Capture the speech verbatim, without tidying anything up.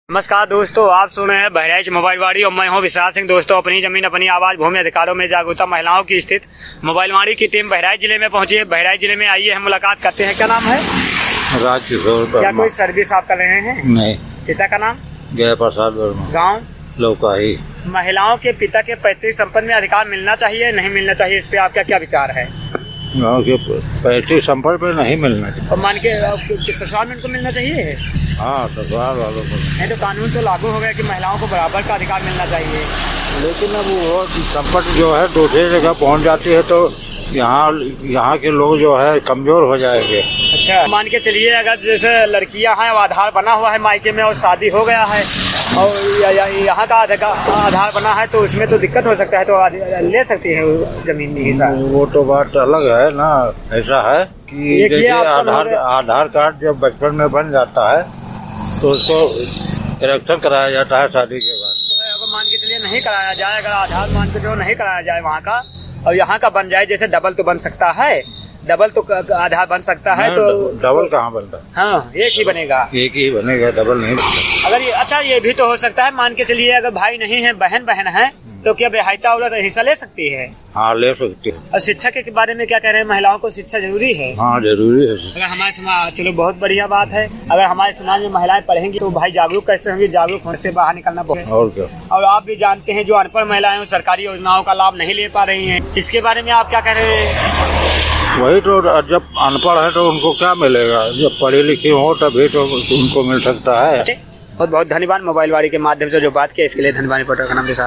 नमस्कार दोस्तों, आप सुन रहे हैं बहराइच मोबाइल वाड़ी और मैं हूं विशाल सिंह। दोस्तों, अपनी जमीन अपनी आवाज भूमि अधिकारों में जागरूकता महिलाओं की स्थित मोबाइल वाड़ी की टीम बहराइच जिले में पहुंची है। बहराइच जिले में आइए हम मुलाकात करते हैं। क्या नाम है? राज किशोर। क्या कोई सर्विस आप कर रहे हैं? नहीं। पिता का नाम? जय प्रसाद वर्मा। गाँव? लौकाही। महिलाओं के पिता के पैतृक संपत्ति में अधिकार मिलना चाहिए नहीं मिलना चाहिए, इस पे आपका क्या विचार है? गाँव के पैतृक संपत्ति पे नहीं मिलना चाहिए। और मान के ससुराल में इनको मिलना चाहिए? हाँ, ससुराल वालों को नहीं तो कानून तो लागू हो गया कि महिलाओं को बराबर का अधिकार मिलना चाहिए। लेकिन अब वो संपत्ति जो है दूसरी जगह पहुंच जाती है तो यहाँ यहाँ के लोग जो है कमजोर हो जाएंगे। अच्छा, मान के चलिए अगर जैसे लड़कियां हैं, आधार बना हुआ है मायके में और शादी हो गया है और यहाँ का आधार बना है तो उसमें तो दिक्कत हो सकता है, तो ले सकती है जमीन में हिस्सा। वो तो बात अलग है ना। ऐसा है कि जैसे आधार आधार कार्ड जब बचपन में बन जाता है तो उसको करेक्शन कराया जाता है शादी के बाद। तो अगर मान के चलिए नहीं कराया जाए, अगर आधार मान के जो नहीं कराया जाए वहाँ का और यहाँ का बन जाए, जैसे डबल तो बन सकता है, डबल तो आधार बन सकता है तो डबल कहाँ बनता है? हाँ, एक ही बनेगा। एक ही बनेगा, डबल नहीं बनता। अगर ये अच्छा ये भी तो हो सकता है, मान के चलिए अगर भाई नहीं है बहन बहन है तो क्या बेहायता औरत हिस्सा ले सकती है? हाँ, ले सकती है। और शिक्षा के बारे में क्या कह रहे हैं? महिलाओं को शिक्षा जरूरी है? हाँ, जरूरी है। अगर हमारे समाज, चलो बहुत बढ़िया बात है, अगर हमारे समाज में महिलाएं पढ़ेंगी तो भाई जागरूक कैसे होंगी? जागरूक होने से बाहर निकलना बहुत। और क्या। और आप भी जानते हैं जो अनपढ़ महिलाएं सरकारी योजनाओं का लाभ नहीं ले पा रही हैं, इसके बारे में आप क्या कह रहे हैं? वही तो, जब अनपढ़ है तो उनको क्या मिलेगा? जब पढ़ी लिखी हो तभी तो उनको मिल सकता है। बहुत बहुत धन्यवाद मोबाइल वाड़ी के माध्यम से जो बात किया इसके लिए। धन्यवाद। रिपोर्टर का नाम विशाल।